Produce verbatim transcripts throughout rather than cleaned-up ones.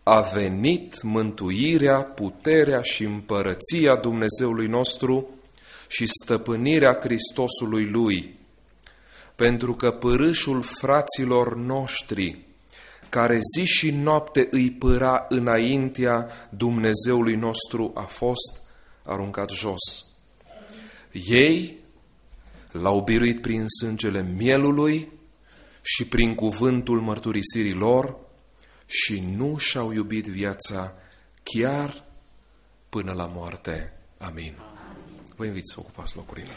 a venit mântuirea, puterea și împărăția Dumnezeului nostru și stăpânirea Hristosului Lui, pentru că pârâșul fraților noștri, care zi și noapte îi pâra înaintea Dumnezeului nostru, a fost aruncat jos. Ei l-au biruit prin sângele mielului și prin cuvântul mărturisirii lor și nu și-au iubit viața chiar până la moarte. Amin. Vă invit să ocupați locurile.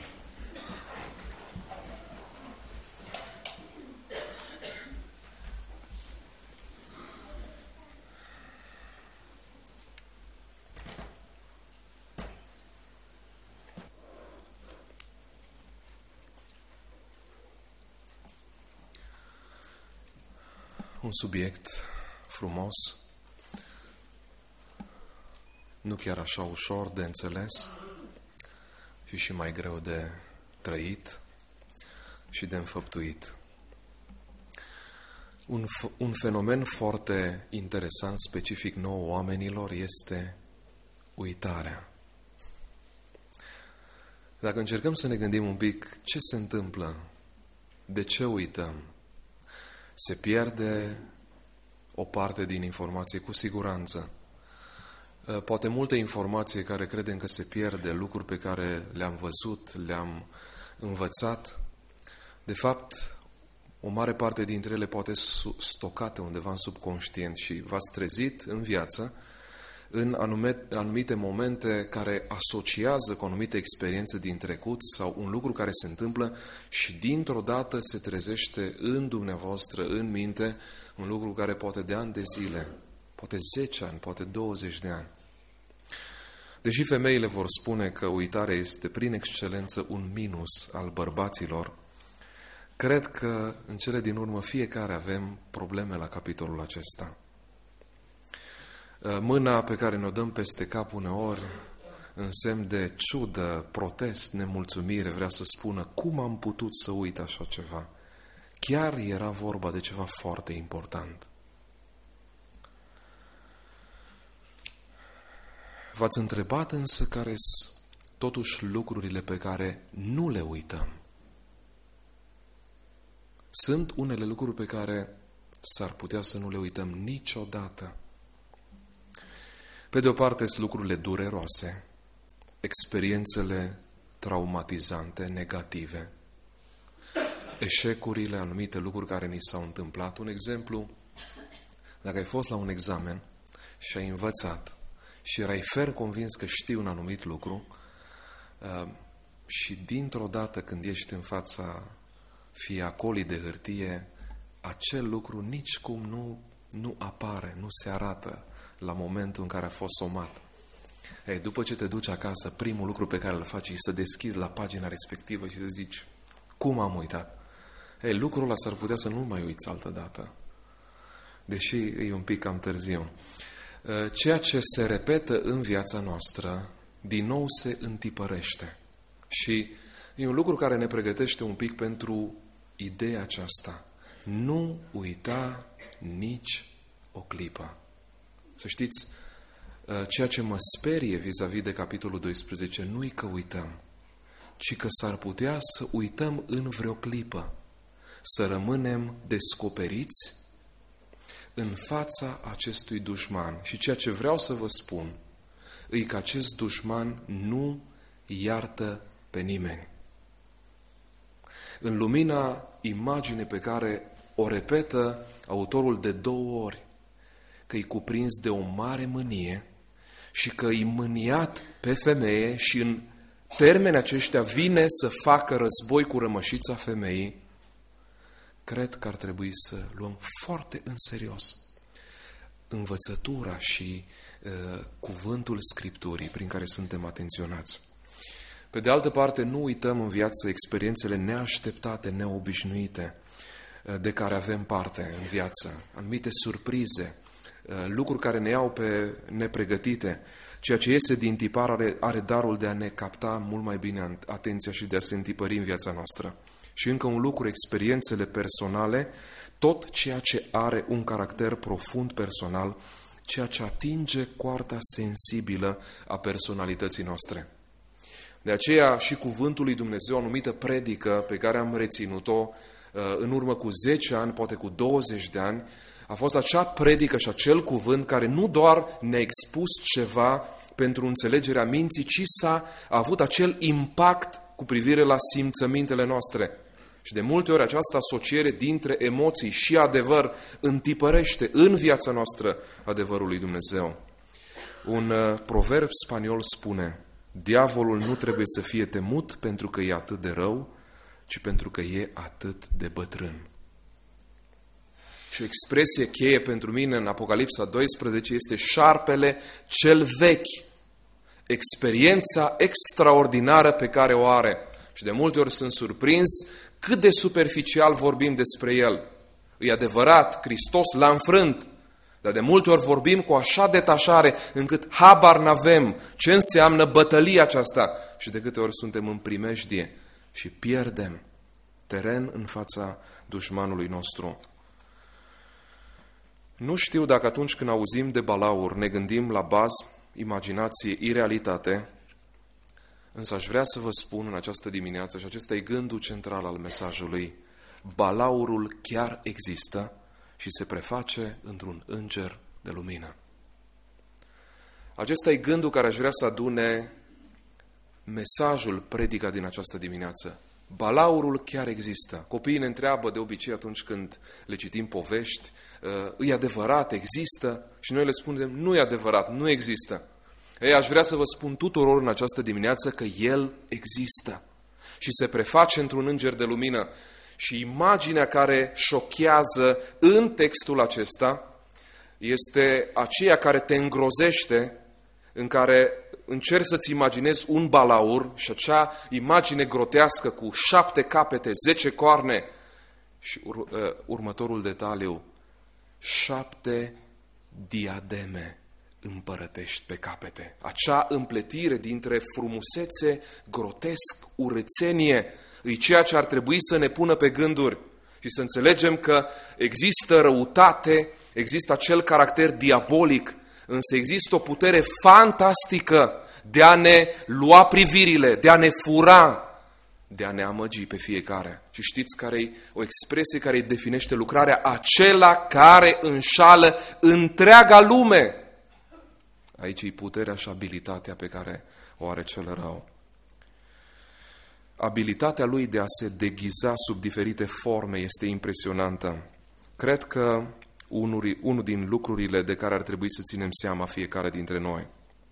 Un subiect frumos, nu chiar așa ușor de înțeles și și mai greu de trăit și de înfăptuit. Un, un fenomen foarte interesant, specific nouă oamenilor, este uitarea. Dacă încercăm să ne gândim un pic ce se întâmplă, de ce uităm, se pierde o parte din informație, cu siguranță. Poate multe informații care credem că se pierde, lucruri pe care le-am văzut, le-am învățat, de fapt, o mare parte dintre ele poate stocate undeva în subconștient și v-ați trezit în viață în anumite momente care asociază cu anumite experiențe din trecut sau un lucru care se întâmplă și dintr-o dată se trezește în dumneavoastră, în minte, un lucru care poate de ani de zile, poate zece ani, poate douăzeci de ani. Deși femeile vor spune că uitarea este prin excelență un minus al bărbaților, cred că în cele din urmă fiecare avem probleme la capitolul acesta. Mâna pe care ne-o dăm peste cap uneori, în semn de ciudă, protest, nemulțumire, vrea să spună cum am putut să uit așa ceva. Chiar era vorba de ceva foarte important. V-ați întrebat însă care sunt totuși lucrurile pe care nu le uităm? Sunt unele lucruri pe care s-ar putea să nu le uităm niciodată. Pe de o parte sunt lucrurile dureroase, experiențele traumatizante, negative, eșecurile, anumite lucruri care ni s-au întâmplat. Un exemplu, dacă ai fost la un examen și ai învățat și erai fer convins că știi un anumit lucru și dintr-o dată când ești în fața fiacolii de hârtie, acel lucru nici cum nu, nu apare, nu se arată la momentul în care a fost somat. Ei, după ce te duci acasă, primul lucru pe care îl faci e să deschizi la pagina respectivă și să zici, cum am uitat? Ei, lucrul ăla s-ar putea să nu mai uiți altă dată, deși e un pic cam târziu. Ceea ce se repetă în viața noastră, din nou se întipărește. Și e un lucru care ne pregătește un pic pentru ideea aceasta. Nu uita nici o clipă. Să știți, ceea ce mă sperie vis-a-vis de capitolul doisprezece nu-i că uităm, ci că s-ar putea să uităm în vreo clipă, să rămânem descoperiți în fața acestui dușman. Și ceea ce vreau să vă spun e că acest dușman nu iartă pe nimeni. În lumina imaginii pe care o repetă autorul de două ori, că e cuprins de o mare mânie și că e mâniat pe femeie și în termeni aceștia vine să facă război cu rămășița femeii, cred că ar trebui să luăm foarte în serios învățătura și uh, cuvântul Scripturii prin care suntem atenționați. Pe de altă parte, nu uităm în viață experiențele neașteptate, neobișnuite, uh, de care avem parte în viață, anumite surprize, lucruri care ne iau pe nepregătite. Ceea ce iese din tipar are, are darul de a ne capta mult mai bine atenția și de a se întipări în viața noastră. Și încă un lucru, experiențele personale, tot ceea ce are un caracter profund personal, ceea ce atinge coarta sensibilă a personalității noastre. De aceea și cuvântul lui Dumnezeu, anumită predică pe care am reținut-o în urmă cu zece ani, poate cu douăzeci de ani, a fost acea predică și acel cuvânt care nu doar ne-a expus ceva pentru înțelegerea minții, ci s-a avut acel impact cu privire la simțămintele noastre. Și de multe ori această asociere dintre emoții și adevăr întipărește în viața noastră adevărul lui Dumnezeu. Un proverb spaniol spune: diavolul nu trebuie să fie temut pentru că e atât de rău, ci pentru că e atât de bătrân. Și o expresie cheie pentru mine în Apocalipsa doisprezece este șarpele cel vechi, experiența extraordinară pe care o are. Și de multe ori sunt surprins cât de superficial vorbim despre el. E adevărat, Hristos l-a înfrânt, dar de multe ori vorbim cu așa detașare încât habar n-avem ce înseamnă bătălia aceasta și de câte ori suntem în primejdie și pierdem teren în fața dușmanului nostru. Nu știu dacă atunci când auzim de balaur ne gândim la bază, imaginație, irealitate, însă aș vrea să vă spun în această dimineață, și acesta e gândul central al mesajului, balaurul chiar există și se preface într-un înger de lumină. Acesta e gândul care aș vrea să adune mesajul predicat din această dimineață. Balaurul chiar există. Copiii ne întreabă de obicei atunci când le citim povești, e adevărat, există? Și noi le spunem, nu e adevărat, nu există. Ei, aș vrea să vă spun tuturor în această dimineață că el există și se preface într-un înger de lumină. Și imaginea care șochează în textul acesta este aceea care te îngrozește, în care încerci să-ți imaginezi un balaur și acea imagine grotească cu șapte capete, zece coarne și ur- uh, următorul detaliu, șapte diademe împărătești pe capete. Acea împletire dintre frumusețe, grotesc, urățenie, e ceea ce ar trebui să ne pună pe gânduri și să înțelegem că există răutate, există acel caracter diabolic, însă există o putere fantastică de a ne lua privirile, de a ne fura, de a ne amăgi pe fiecare. Și știți care e o expresie care îi definește lucrarea? Acela care înșală întreaga lume. Aici e puterea și abilitatea pe care o are cel rău. Abilitatea lui de a se deghiza sub diferite forme este impresionantă. Cred că unul, unul din lucrurile de care ar trebui să ținem seama fiecare dintre noi.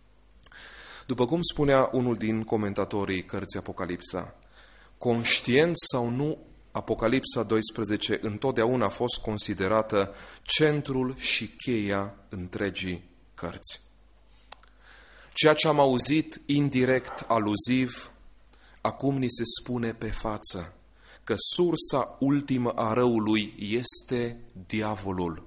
După cum spunea unul din comentatorii cărții Apocalipsa, conștient sau nu, Apocalipsa doisprezece întotdeauna a fost considerată centrul și cheia întregii cărți. Ceea ce am auzit indirect, aluziv, acum ni se spune pe față că sursa ultimă a răului este diavolul.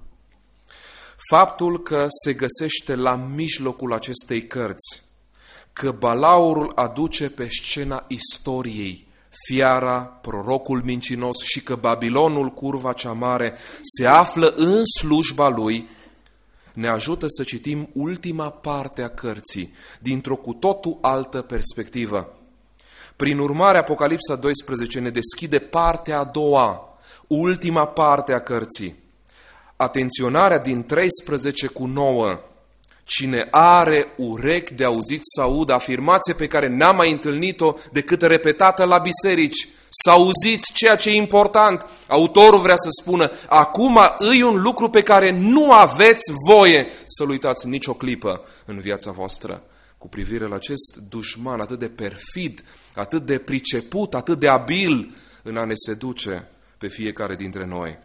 Faptul că se găsește la mijlocul acestei cărți, că balaurul aduce pe scena istoriei fiara, prorocul mincinos și că Babilonul, curva cea mare, se află în slujba lui, ne ajută să citim ultima parte a cărții dintr-o cu totul altă perspectivă. Prin urmare, Apocalipsa doisprezece ne deschide partea a doua, ultima parte a cărții. Atenționarea din treisprezece cu nouă. Cine are urechi de auzit să audă, afirmație pe care n-am mai întâlnit-o decât repetată la biserici. Să auziți ceea ce e important. Autorul vrea să spună, acum îi un lucru pe care nu aveți voie să-l uitați nicio clipă în viața voastră. Cu privire la acest dușman atât de perfid, atât de priceput, atât de abil în a ne seduce pe fiecare dintre noi.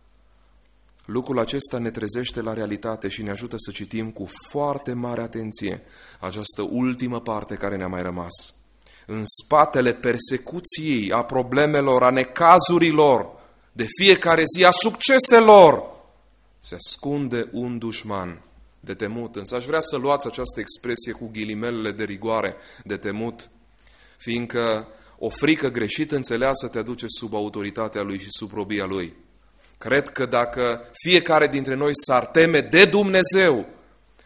Lucrul acesta ne trezește la realitate și ne ajută să citim cu foarte mare atenție această ultimă parte care ne-a mai rămas. În spatele persecuției, a problemelor, a necazurilor, de fiecare zi, a succeselor, se ascunde un dușman de temut. Însă aș vrea să luați această expresie cu ghilimelele de rigoare, de temut, fiindcă o frică greșit înțeleasă te aduce sub autoritatea lui și sub robia lui. Cred că dacă fiecare dintre noi s-ar teme de Dumnezeu,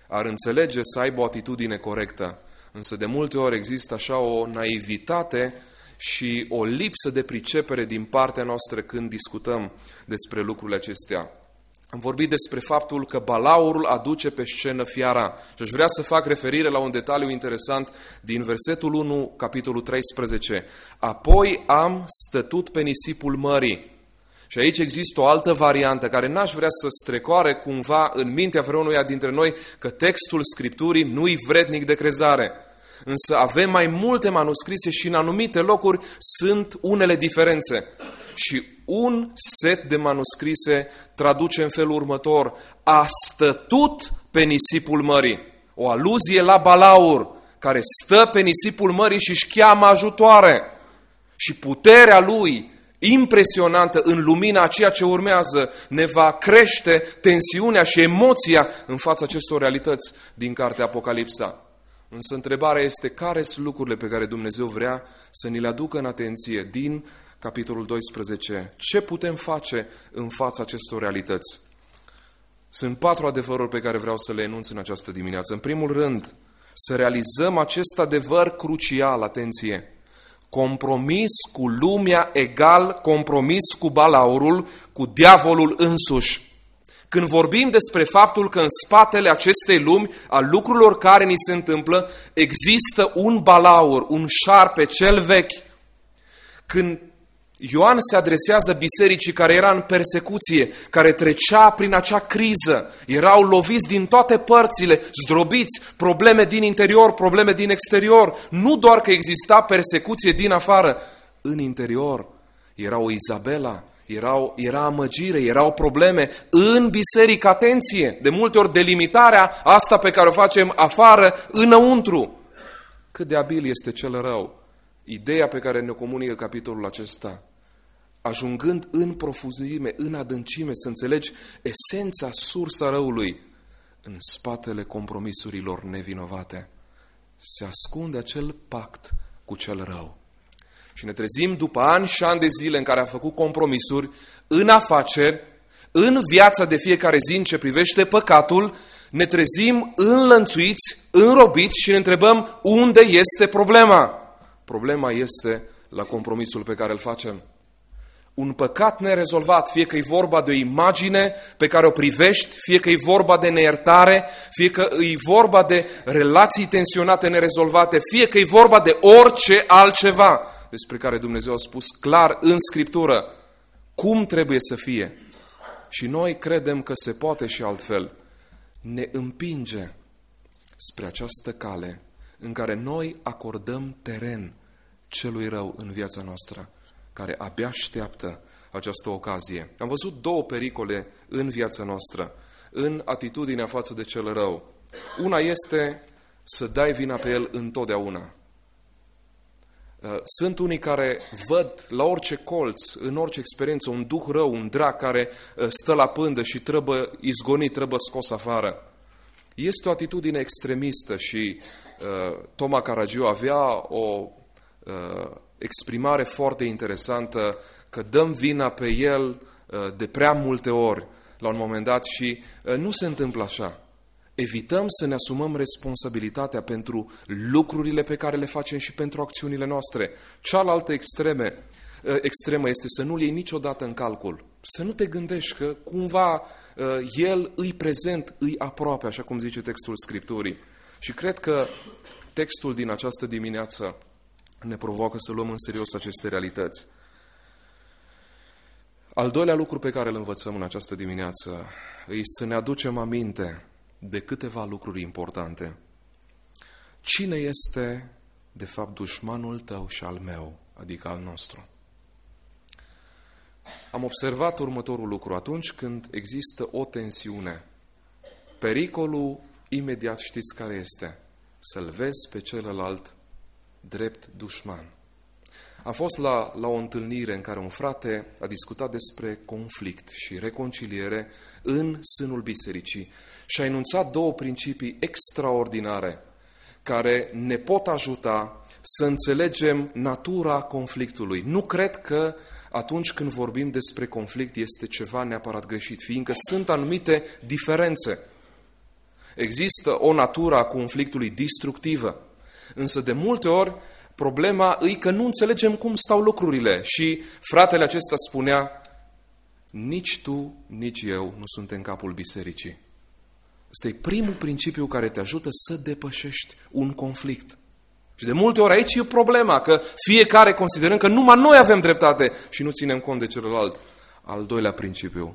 ar înțelege să aibă o atitudine corectă. Însă de multe ori există așa o naivitate și o lipsă de pricepere din partea noastră când discutăm despre lucrurile acestea. Am vorbit despre faptul că balaurul aduce pe scenă fiara. Și aș vrea să fac referire la un detaliu interesant din versetul unu, capitolul treisprezece. Apoi am stătut pe nisipul mării. Și aici există o altă variantă care n-aș vrea să strecoare cumva în mintea vreunuia dintre noi că textul Scripturii nu-i vrednic de crezare. Însă avem mai multe manuscrise și în anumite locuri sunt unele diferențe. Și un set de manuscrise traduce în felul următor: a stătut pe nisipul mării. O aluzie la balaur, care stă pe nisipul mării și își cheamă ajutoare. Și puterea lui, impresionantă în lumina a ceea ce urmează, ne va crește tensiunea și emoția în fața acestor realități din cartea Apocalipsa. Însă întrebarea este: care sunt lucrurile pe care Dumnezeu vrea să ni le aducă în atenție din capitolul doisprezece? Ce putem face în fața acestor realități? Sunt patru adevăruri pe care vreau să le enunț în această dimineață. În primul rând, să realizăm acest adevăr crucial, atenție: compromis cu lumea egal compromis cu balaurul, cu diavolul însuși. Când vorbim despre faptul că în spatele acestei lumi, a lucrurilor care ni se întâmplă, există un balaur, un șarpe cel vechi. Când Ioan se adresează bisericii care era în persecuție, care trecea prin acea criză, erau loviți din toate părțile, zdrobiți, probleme din interior, probleme din exterior. Nu doar că exista persecuție din afară, în interior era o Izabela, erau, era amăgire, erau probleme în biserică. Atenție, de multe ori delimitarea asta pe care o facem afară, înăuntru. Cât de abil este cel rău. Ideea pe care ne comunică capitolul acesta, ajungând în profunzime, în adâncime, să înțelegi esența, sursa răului, în spatele compromisurilor nevinovate se ascunde acel pact cu cel rău. Și ne trezim după ani și ani de zile în care a făcut compromisuri în afaceri, în viața de fiecare zi în ce privește păcatul, ne trezim înlănțuiți, înrobiți și ne întrebăm unde este problema. Problema este la compromisul pe care îl facem. Un păcat nerezolvat, fie că e vorba de o imagine pe care o privești, fie că e vorba de neiertare, fie că e vorba de relații tensionate nerezolvate, fie că e vorba de orice altceva despre care Dumnezeu a spus clar în Scriptură cum trebuie să fie. Și noi credem că se poate și altfel. Ne împinge spre această cale în care noi acordăm teren celui rău în viața noastră, care abia așteaptă această ocazie. Am văzut două pericole în viața noastră, în atitudinea față de cel rău. Una este să dai vina pe el întotdeauna. Sunt unii care văd la orice colț, în orice experiență, un duh rău, un drac care stă la pândă și trebuie izgonit, trebuie scos afară. Este o atitudine extremistă și uh, Toma Caragiu avea o uh, exprimare foarte interesantă că dăm vina pe el uh, de prea multe ori la un moment dat și uh, nu se întâmplă așa. Evităm să ne asumăm responsabilitatea pentru lucrurile pe care le facem și pentru acțiunile noastre. Cealaltă extreme, uh, extremă este să nu-l iei niciodată în calcul. Să nu te gândești că cumva el îi prezent, îi aproape, așa cum zice textul Scripturii. Și cred că textul din această dimineață ne provoacă să luăm în serios aceste realități. Al doilea lucru pe care îl învățăm în această dimineață e să ne aducem aminte de câteva lucruri importante. Cine este, de fapt, dușmanul tău și al meu, adică al nostru? Am observat următorul lucru. Atunci când există o tensiune, pericolul imediat știți care este? Să-l vezi pe celălalt drept dușman. Am fost la, la o întâlnire în care un frate a discutat despre conflict și reconciliere în sânul bisericii și a enunțat două principii extraordinare care ne pot ajuta să înțelegem natura conflictului. Nu cred că atunci când vorbim despre conflict este ceva neapărat greșit, fiindcă sunt anumite diferențe. Există o natură a conflictului destructivă, însă de multe ori problema e că nu înțelegem cum stau lucrurile și fratele acesta spunea: nici tu, nici eu nu suntem capul bisericii. Ăsta e primul principiu care te ajută să depășești un conflict. Și de multe ori aici e problema, că fiecare considerăm că numai noi avem dreptate și nu ținem cont de celălalt. Al doilea principiu: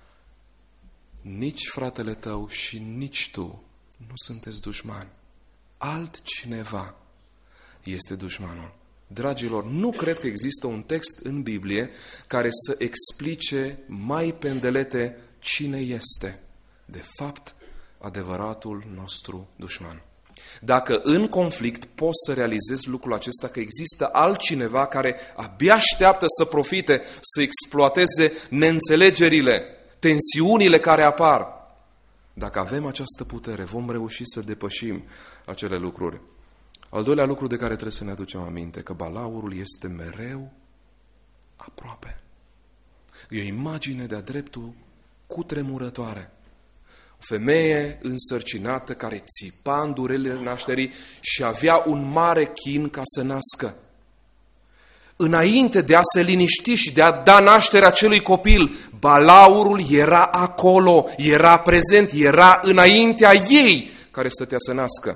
nici fratele tău și nici tu nu sunteți dușmani. Altcineva este dușmanul. Dragilor, nu cred că există un text în Biblie care să explice mai pe îndelete cine este, de fapt, adevăratul nostru dușman. Dacă în conflict poți să realizezi lucrul acesta, că există altcineva care abia așteaptă să profite, să exploateze neînțelegerile, tensiunile care apar. Dacă avem această putere, vom reuși să depășim acele lucruri. Al doilea lucru de care trebuie să ne aducem aminte, că balaurul este mereu aproape. E o imagine de-a dreptul cutremurătoare. O femeie însărcinată care țipa în durerile nașterii și avea un mare chin ca să nască. Înainte de a se liniști și de a da naștere acelui copil, balaurul era acolo, era prezent, era înaintea ei care stătea să nască.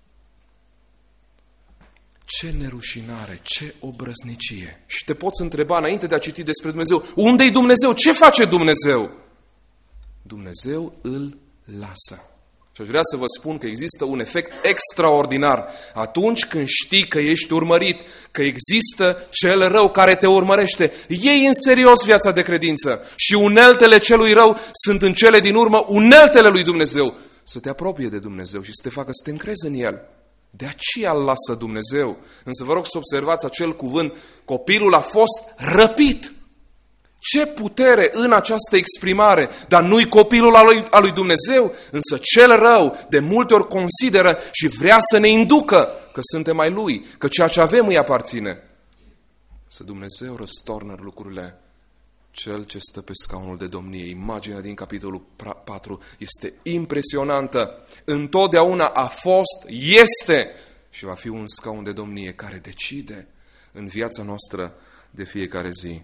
Ce nerușinare, ce obrăznicie! Și te poți întreba înainte de a citi despre Dumnezeu: unde-i Dumnezeu? Ce face Dumnezeu? Dumnezeu îl lasă. Și aș vrea să vă spun că există un efect extraordinar atunci când știi că ești urmărit, că există cel rău care te urmărește. Iei în serios viața de credință și uneltele celui rău sunt în cele din urmă uneltele lui Dumnezeu. Să te apropie de Dumnezeu și să te facă să te încrezi în El. De aceea îl lasă Dumnezeu. Însă vă rog să observați acel cuvânt: copilul a fost răpit. Ce putere în această exprimare! Dar nu-i copilul al lui, al lui Dumnezeu, însă cel rău de multe ori consideră și vrea să ne inducă că suntem ai Lui, că ceea ce avem îi aparține. Să Dumnezeu răstornă lucrurile. Cel ce stă pe scaunul de domnie, imaginea din capitolul patru este impresionantă. Întotdeauna a fost, este și va fi un scaun de domnie care decide în viața noastră de fiecare zi.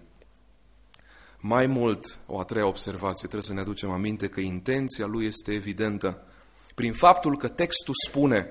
Mai mult, o a treia observație, trebuie să ne aducem aminte că intenția lui este evidentă. Prin faptul că textul spune: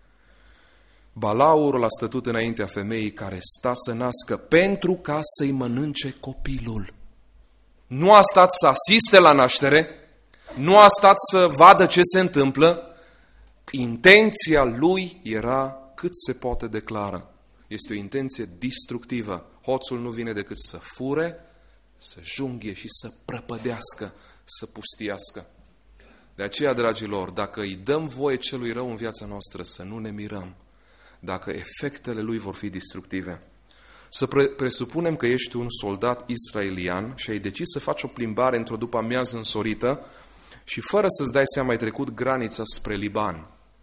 balaurul a stătut înaintea femeii care sta să nască pentru ca să-i mănânce copilul. Nu a stat să asiste la naștere, nu a stat să vadă ce se întâmplă. Intenția lui era cât se poate declară. Este o intenție destructivă. Hoțul nu vine decât să fure, să junghie și să prăpădească, să pustiască. De aceea, dragilor, dacă îi dăm voie celui rău în viața noastră, să nu ne mirăm dacă efectele lui vor fi destructive. Să pre- presupunem că ești un soldat israelian și ai decis să faci o plimbare într-o după-amiază însorită și fără să-ți dai seama ai trecut granița spre Liban.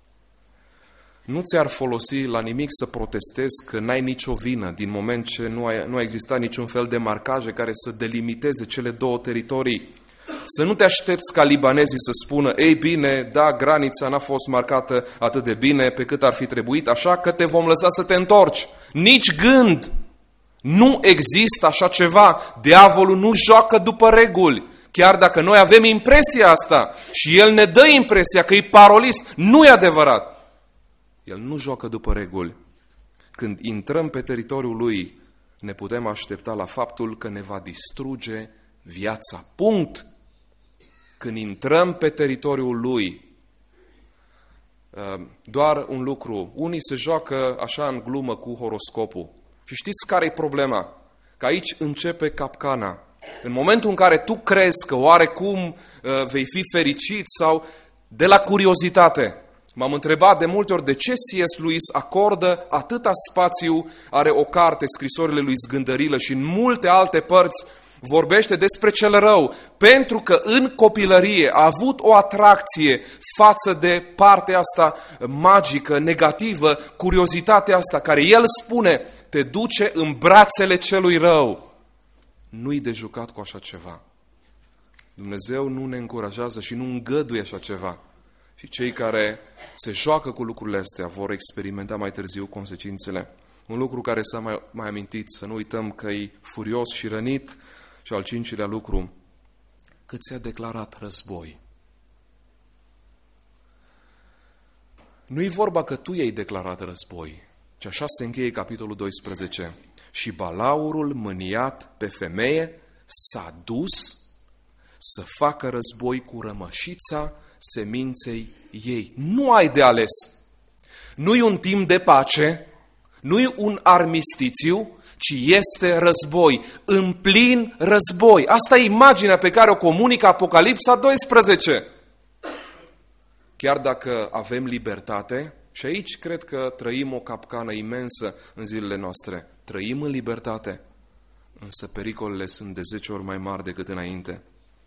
Nu ți-ar folosi la nimic să protestezi că n-ai nicio vină, din moment ce nu a, nu a existat niciun fel de marcaje care să delimiteze cele două teritorii. Să nu te aștepți ca libanezii să spună: ei bine, da, granița n-a fost marcată atât de bine pe cât ar fi trebuit, așa că te vom lăsa să te întorci. Nici gând! Nu există așa ceva. Diavolul nu joacă după reguli. Chiar dacă noi avem impresia asta și el ne dă impresia că e parolist, nu e adevărat. El nu joacă după reguli. Când intrăm pe teritoriul lui, ne putem aștepta la faptul că ne va distruge viața. Punct. Când intrăm pe teritoriul lui, doar un lucru. Unii se joacă așa în glumă cu horoscopul. Și știți care e problema? Că aici începe capcana. În momentul în care tu crezi că oarecum vei fi fericit sau de la curiozitate. M-am întrebat de multe ori de ce C S. Lewis acordă atâta spațiu, are o carte, Scrisorile lui Zgândărilă, și în multe alte părți vorbește despre cel rău, pentru că în copilărie a avut o atracție față de partea asta magică, negativă, curiozitatea asta, care el spune te duce în brațele celui rău. Nu-i de jucat cu așa ceva. Dumnezeu nu ne încurajează și nu îngăduie așa ceva. Și cei care se joacă cu lucrurile astea vor experimenta mai târziu consecințele. Un lucru care s-a mai, mai amintit, să nu uităm că e furios și rănit. Și al cincilea lucru, că ți-a declarat război. Nu-i vorba că tu i-ai declarat război, ci așa se încheie capitolul doisprezece. Și balaurul, mâniat pe femeie, s-a dus să facă război cu rămășița seminței ei. Nu ai de ales. Nu-i un timp de pace, nu-i un armistițiu, ci este război, în plin război. Asta e imaginea pe care o comunică Apocalipsa doisprezece. Chiar dacă avem libertate, și aici cred că trăim o capcană imensă în zilele noastre, trăim în libertate, însă pericolele sunt de zece ori mai mari decât înainte.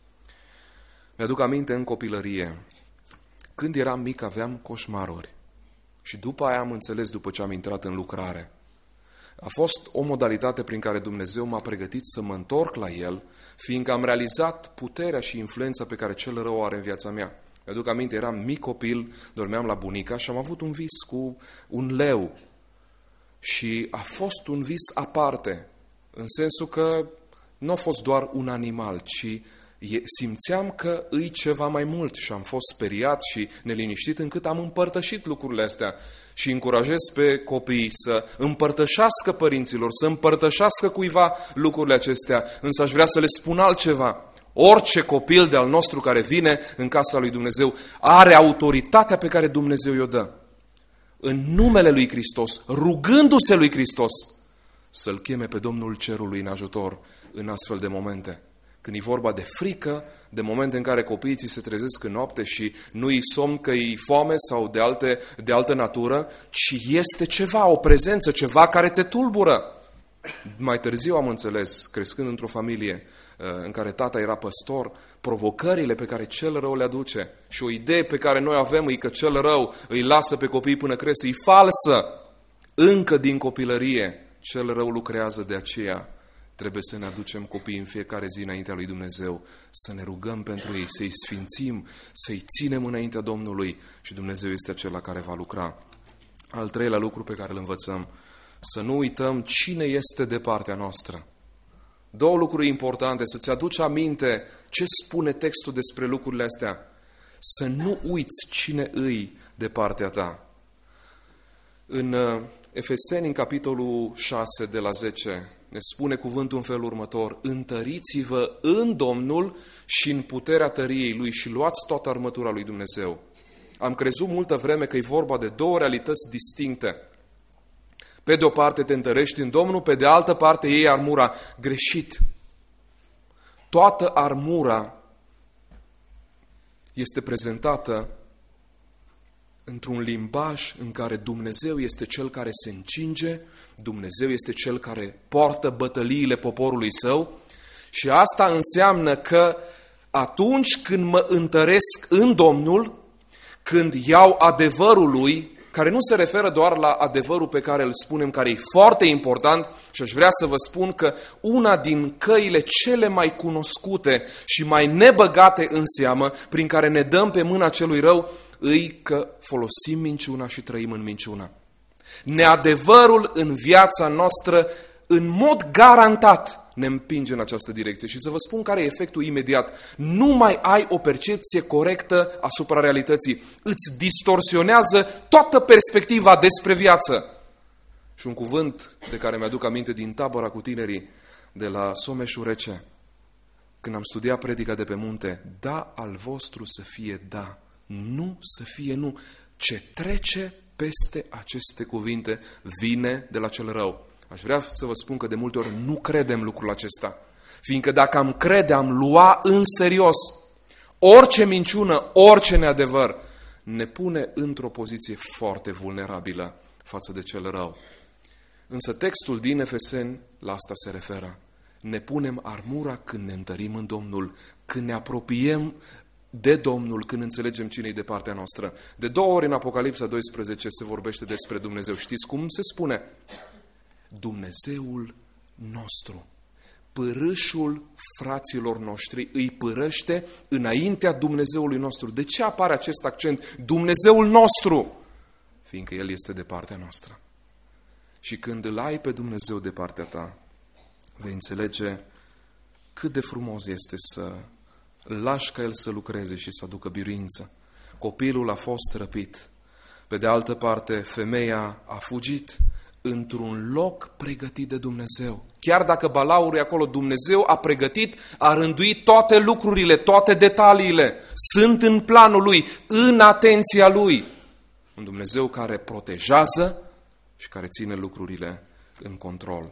Mi-aduc aminte în copilărie, când eram mic aveam coșmaruri și după aia am înțeles, după ce am intrat în lucrare. A fost o modalitate prin care Dumnezeu m-a pregătit să mă întorc la El, fiindcă am realizat puterea și influența pe care cel rău o are în viața mea. Mi-aduc aminte, eram mic copil, dormeam la bunica și am avut un vis cu un leu. Și a fost un vis aparte, în sensul că nu a fost doar un animal, ci simțeam că îi ceva mai mult și am fost speriat și neliniștit încât am împărtășit lucrurile astea. Și încurajez pe copii să împărtășească părinților, să împărtășească cuiva lucrurile acestea, însă aș vrea să le spun altceva. Orice copil de-al nostru care vine în casa lui Dumnezeu are autoritatea pe care Dumnezeu i-o dă. În numele lui Hristos, rugându-se lui Hristos, să-L cheme pe Domnul Cerului în ajutor în astfel de momente. Când e vorba de frică, de momente în care copiii ți se trezesc în noapte și nu-i somn că e foame sau de, alte, de altă natură, ci este ceva, o prezență, ceva care te tulbură. Mai târziu am înțeles, crescând într-o familie în care tata era păstor, provocările pe care cel rău le aduce. Și o idee pe care noi avem e că cel rău îi lasă pe copii până cresc, e falsă. Încă din copilărie cel rău lucrează, de aceea trebuie să ne aducem copiii în fiecare zi înaintea lui Dumnezeu, să ne rugăm pentru ei, să-i sfințim, să-i ținem înaintea Domnului și Dumnezeu este acela care va lucra. Al treilea lucru pe care îl învățăm, să nu uităm cine este de partea noastră. Două lucruri importante, să-ți aduci aminte ce spune textul despre lucrurile astea. Să nu uiți cine îi de partea ta. În Efeseni, în capitolul șase, de la zece, ne spune cuvântul în felul următor: întăriți-vă în Domnul și în puterea tăriei Lui și luați toată armătura lui Dumnezeu. Am crezut multă vreme că e vorba de două realități distincte. Pe de o parte te întărești în Domnul, pe de altă parte iei armura. Greșit. Toată armura este prezentată într-un limbaj în care Dumnezeu este Cel care se încinge, Dumnezeu este Cel care poartă bătăliile poporului Său și asta înseamnă că atunci când mă întăresc în Domnul, când iau adevărul Lui, care nu se referă doar la adevărul pe care îl spunem, care e foarte important, și aș vrea să vă spun că una din căile cele mai cunoscute și mai nebăgate în seamă, prin care ne dăm pe mâna celui rău, îi că folosim minciuna și trăim în minciuna. Neadevărul în viața noastră, în mod garantat, ne împinge în această direcție. Și să vă spun care e efectul imediat. Nu mai ai o percepție corectă asupra realității. Îți distorsionează toată perspectiva despre viață. Și un cuvânt de care mi-aduc aminte din tabăra cu tinerii de la Someșul Rece, când am studiat predica de pe munte: da al vostru să fie da, nu să fie nu. Ce trece peste aceste cuvinte vine de la cel rău. Aș vrea să vă spun că de multe ori nu credem lucrul acesta. Fiindcă dacă am crede, am lua în serios orice minciună, orice neadevăr, ne pune într-o poziție foarte vulnerabilă față de cel rău. Însă textul din Efeseni la asta se referă. Ne punem armura când ne întărim în Domnul, când ne apropiem de Domnul, când înțelegem cine e de partea noastră. De două ori în Apocalipsa doisprezece se vorbește despre Dumnezeu. Știți cum se spune? Dumnezeul nostru. pârâșul fraților noștri îi pârăște înaintea Dumnezeului nostru. De ce apare acest accent? Dumnezeul nostru! Fiindcă El este de partea noastră. Și când îl ai pe Dumnezeu de partea ta, vei înțelege cât de frumos este să lași ca El să lucreze și să aducă biruință. Copilul a fost răpit. Pe de altă parte, femeia a fugit într-un loc pregătit de Dumnezeu. Chiar dacă balaurul e acolo, Dumnezeu a pregătit, a rânduit toate lucrurile, toate detaliile. Sunt în planul Lui, în atenția Lui. Un Dumnezeu care protejează și care ține lucrurile în control.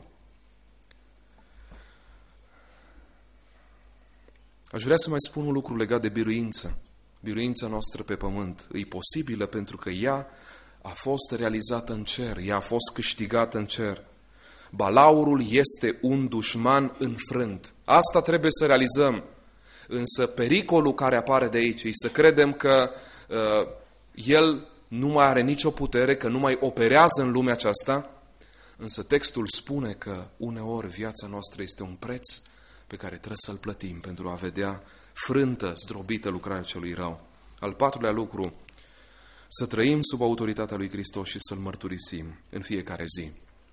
Aș vrea să mai spun un lucru legat de biruință. Biruința noastră pe pământ e posibilă pentru că ea a fost realizată în cer, ea a fost câștigată în cer. Balaurul este un dușman înfrânt. Asta trebuie să realizăm. Însă pericolul care apare de aici e să credem că uh, el nu mai are nicio putere, că nu mai operează în lumea aceasta. Însă textul spune că uneori viața noastră este un preț pe care trebuie să-l plătim pentru a vedea frântă, zdrobită lucrarea celui rău. Al patrulea lucru, să trăim sub autoritatea lui Hristos și să-L mărturisim în fiecare zi.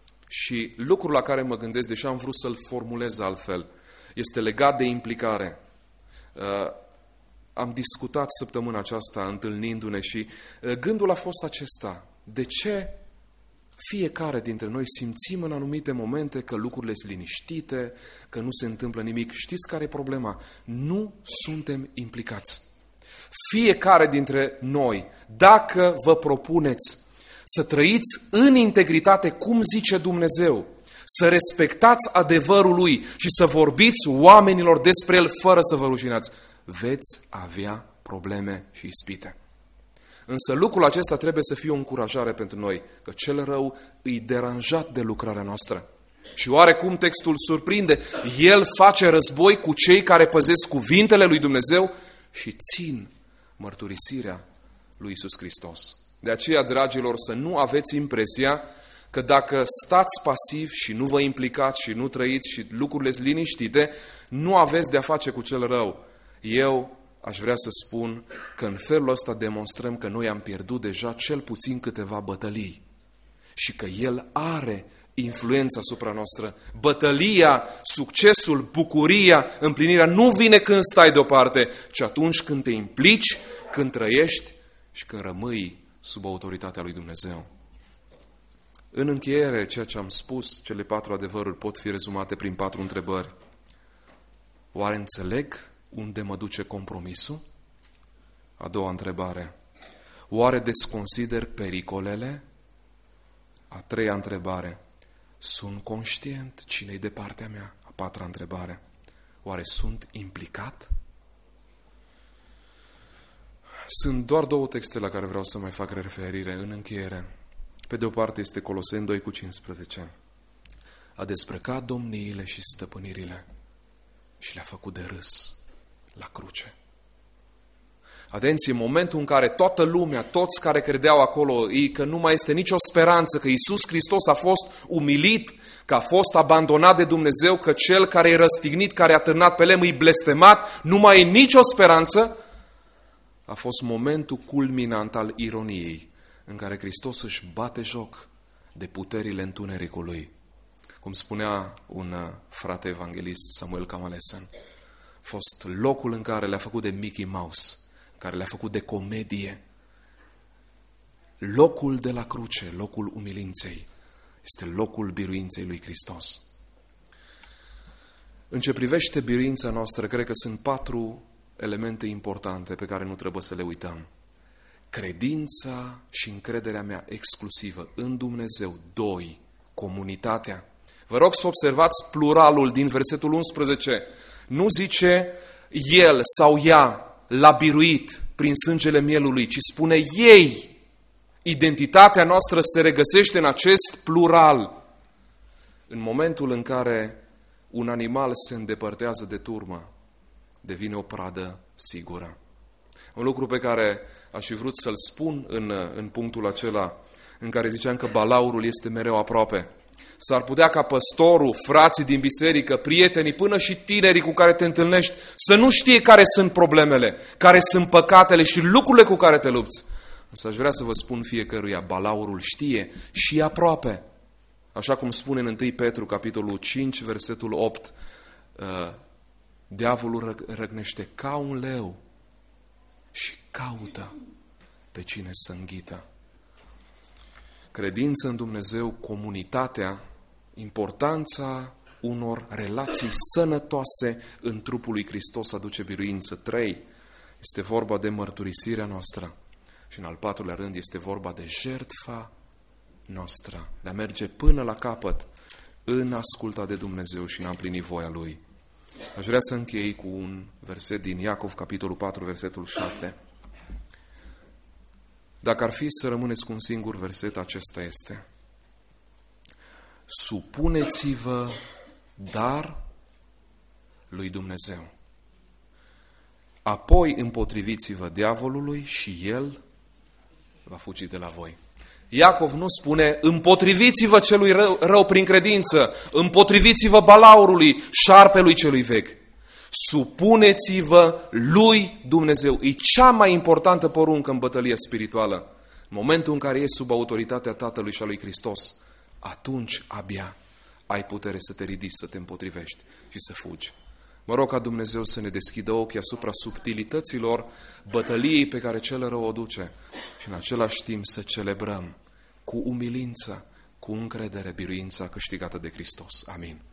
Și lucrul la care mă gândesc, deși am vrut să-l formulez altfel, este legat de implicare. Uh, am discutat săptămâna aceasta întâlnindu-ne și uh, gândul a fost acesta. De ce fiecare dintre noi simțim în anumite momente că lucrurile sunt liniștite, că nu se întâmplă nimic? Știți care e problema? Nu suntem implicați. Fiecare dintre noi, dacă vă propuneți să trăiți în integritate cum zice Dumnezeu, să respectați adevărul Lui și să vorbiți oamenilor despre El fără să vă rușinați, veți avea probleme și ispite. Însă lucrul acesta trebuie să fie o încurajare pentru noi, că cel rău îi deranjat de lucrarea noastră. Și oarecum textul surprinde, El face război cu cei care păzesc cuvintele lui Dumnezeu și țin mărturisirea lui Iisus Hristos. De aceea, dragilor, să nu aveți impresia că dacă stați pasiv și nu vă implicați și nu trăiți și lucrurile sunt liniștite, nu aveți de-a face cu cel rău. Eu aș vrea să spun că în felul ăsta demonstrăm că noi am pierdut deja cel puțin câteva bătălii și că El are influența asupra noastră. Bătălia, succesul, bucuria, împlinirea nu vine când stai deoparte, ci atunci când te implici, când trăiești și când rămâi sub autoritatea lui Dumnezeu. În încheiere, ceea ce am spus, cele patru adevăruri pot fi rezumate prin patru întrebări. Oare înțeleg unde mă duce compromisul? A doua întrebare. Oare desconsider pericolele? A treia întrebare. Sunt conștient cine-i de partea mea? A patra întrebare. Oare sunt implicat? Sunt doar două texte la care vreau să mai fac referire în încheiere. Pe de o parte este Coloseni doi cu cincisprezece. A dezbrăcat domniile și stăpânirile și le-a făcut de râs la cruce. Atenție, în momentul în care toată lumea, toți care credeau acolo, că nu mai este nicio speranță, că Iisus Hristos a fost umilit, că a fost abandonat de Dumnezeu, că Cel care e răstignit, care a târnat pe lemn, e blestemat, nu mai e nicio speranță, a fost momentul culminant al ironiei, în care Hristos își bate joc de puterile întunericului. Cum spunea un frate evanghelist, Samuel Kamalesen, a fost locul în care le-a făcut de Mickey Mouse, care le-a făcut de comedie. Locul de la cruce, locul umilinței, este locul biruinței lui Hristos. În ce privește biruința noastră, cred că sunt patru elemente importante pe care nu trebuie să le uităm. Credința și încrederea mea exclusivă în Dumnezeu. Doi, comunitatea. Vă rog să observați pluralul din versetul unsprezece. Nu zice el sau ea l-a biruit prin sângele mielului, ci spune ei. Identitatea noastră se regăsește în acest plural. În momentul în care un animal se îndepărtează de turmă, devine o pradă sigură. Un lucru pe care aș fi vrut să-l spun în, în punctul acela în care ziceam că balaurul este mereu aproape. S-ar putea ca păstorul, frații din biserică, prietenii, până și tinerii cu care te întâlnești, să nu știe care sunt problemele, care sunt păcatele și lucrurile cu care te lupți. Însă aș vrea să vă spun fiecăruia, balaurul știe și e aproape. Așa cum spune în întâi Petru, capitolul cinci, versetul opt, diavolul răgnește ca un leu și caută pe cine să înghită. Credință în Dumnezeu, comunitatea, importanța unor relații sănătoase în trupul lui Hristos aduce biruință. Trei, este vorba de mărturisirea noastră. Și în al patrulea rând este vorba de jertfa noastră, de a merge până la capăt în asculta de Dumnezeu și în a împlini voia Lui. Aș vrea să închei cu un verset din Iacov, capitolul patru, versetul șapte. Dacă ar fi să rămâneți cu un singur verset, acesta este: supuneți-vă, dar lui Dumnezeu. Apoi împotriviți-vă diavolului și el va fugi de la voi. Iacov nu spune împotriviți-vă celui rău, rău prin credință, împotriviți-vă balaurului, șarpelui celui vechi. Supuneți-vă lui Dumnezeu. E cea mai importantă poruncă în bătălia spirituală. În momentul în care ești sub autoritatea Tatălui și a lui Hristos, atunci abia ai putere să te ridici, să te împotrivești și să fugi. Mă rog ca Dumnezeu să ne deschidă ochii asupra subtilităților bătăliei pe care cel rău o duce și în același timp să celebrăm cu umilință, cu încredere, biruința câștigată de Hristos. Amin.